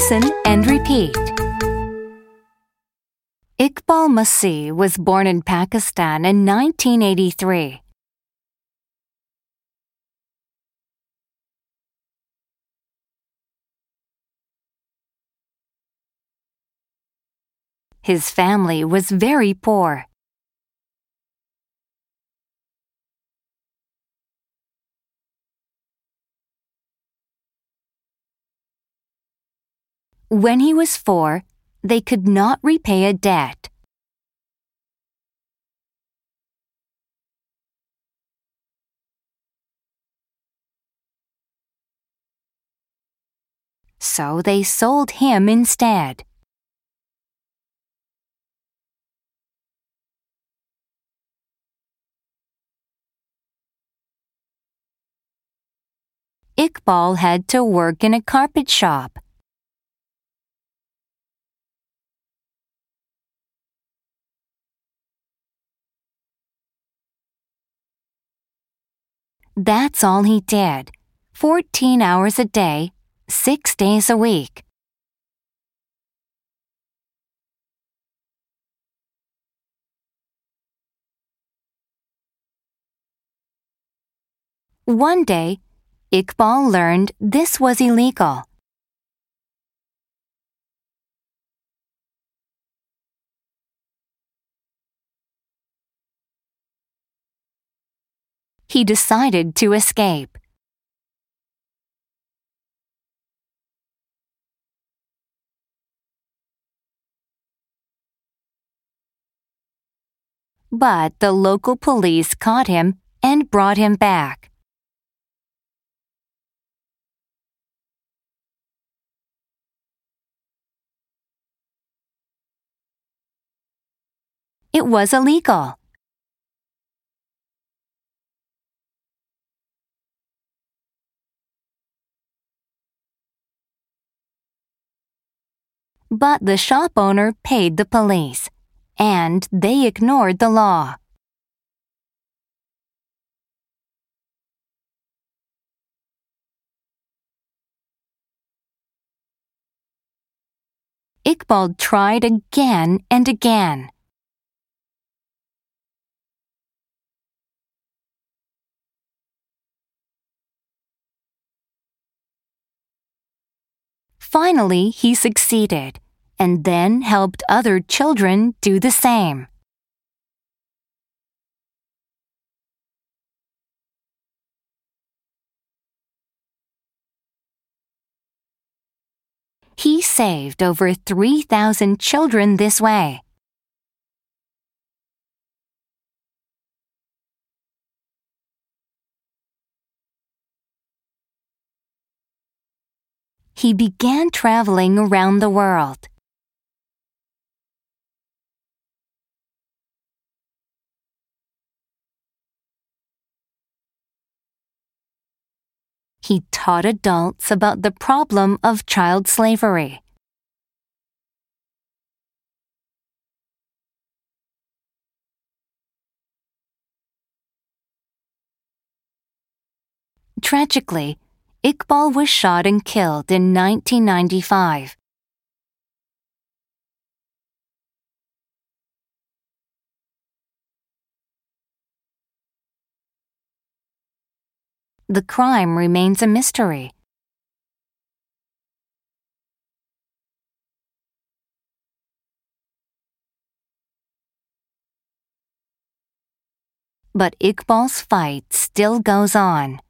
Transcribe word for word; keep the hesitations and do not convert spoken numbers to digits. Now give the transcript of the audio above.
Listen and repeat. Iqbal Masih was born in Pakistan in nineteen eighty-three. His family was very poor. When he was four, they could not repay a debt. So they sold him instead. Iqbal had to work in a carpet shop. That's all he did, fourteen hours a day, six days a week. One day, Iqbal learned this was illegal. He decided to escape. But the local police caught him and brought him back. It was illegal. But the shop owner paid the police, and they ignored the law. Iqbal tried again and again. Finally, he succeeded, and then helped other children do the same. He saved over three thousand children this way. He began traveling around the world. He taught adults about the problem of child slavery. Tragically, Iqbal was shot and killed in nineteen ninety-five. The crime remains a mystery. But Iqbal's fight still goes on.